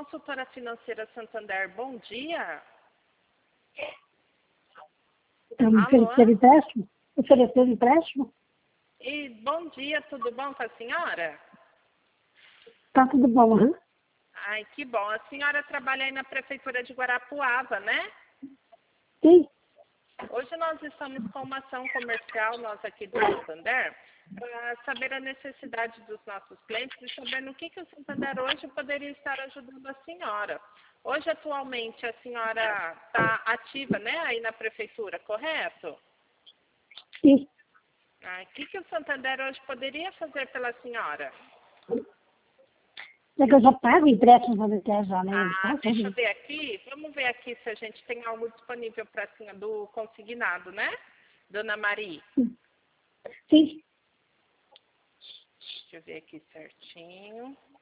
Consultora Financeira Santander, bom dia. Oferecer empréstimo? Oferecer empréstimo? E bom dia, tudo bom com a senhora? Tá tudo bom, hein? Ai, que bom. A senhora trabalha aí na Prefeitura de Guarapuava, né? Sim. Hoje nós estamos com uma ação comercial, nós aqui do Santander, para saber a necessidade dos nossos clientes e saber no que o Santander hoje poderia estar ajudando a senhora. Hoje, atualmente, a senhora está ativa, né, aí na Prefeitura, correto? Sim. O que o Santander hoje poderia fazer pela senhora? É que eu já pago empréstimo até já, né? Deixa eu ver aqui. Vamos ver aqui se a gente tem algo disponível para a senhora do consignado, né? Dona Maria. Sim. Deixa eu ver aqui certinho.